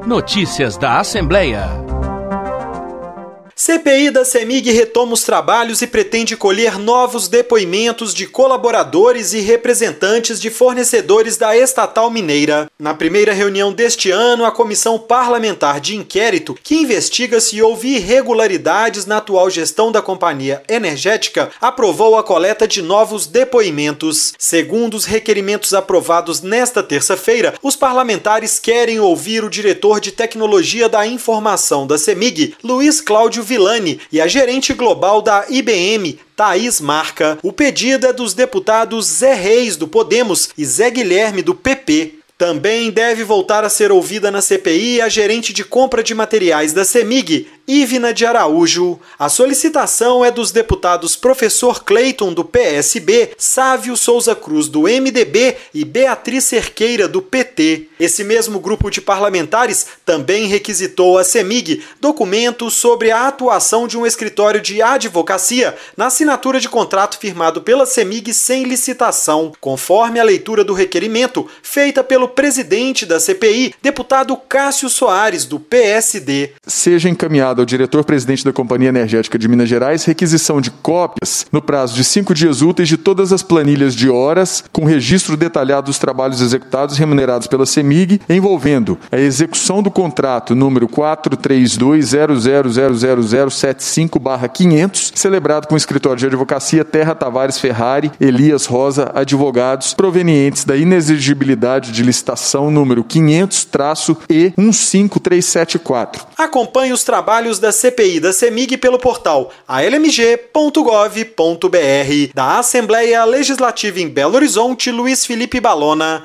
Notícias da Assembleia. CPI da CEMIG retoma os trabalhos e pretende colher novos depoimentos de colaboradores e representantes de fornecedores da estatal mineira. Na primeira reunião deste ano, a Comissão Parlamentar de Inquérito, que investiga se houve irregularidades na atual gestão da companhia energética, aprovou a coleta de novos depoimentos. Segundo os requerimentos aprovados nesta terça-feira, os parlamentares querem ouvir o diretor de Tecnologia da Informação da CEMIG, Luiz Cláudio Villani, e a gerente global da IBM, Thaís Marca. O pedido é dos deputados Zé Reis, do Podemos, e Zé Guilherme, do PP. Também deve voltar a ser ouvida na CPI a gerente de compra de materiais da CEMIG, Ivna de Araújo. A solicitação é dos deputados Professor Cleiton, do PSB, Sávio Souza Cruz, do MDB e Beatriz Cerqueira, do PT. Esse mesmo grupo de parlamentares também requisitou à CEMIG documentos sobre a atuação de um escritório de advocacia na assinatura de contrato firmado pela CEMIG sem licitação, conforme a leitura do requerimento feita pelo presidente da CPI, deputado Cássio Soares, do PSD. Seja encaminhado ao diretor-presidente da Companhia Energética de Minas Gerais requisição de cópias, no prazo de 5 dias úteis, de todas as planilhas de horas, com registro detalhado dos trabalhos executados e remunerados pela CEMIG, envolvendo a execução do contrato número 432.000075/500, celebrado com o escritório de advocacia Terra Tavares Ferrari, Elias Rosa, advogados, provenientes da inexigibilidade de licitação número 500-E15374. Acompanhe os trabalhos da CPI da CEMIG pelo portal almg.gov.br. Da Assembleia Legislativa em Belo Horizonte, Luiz Felipe Balona.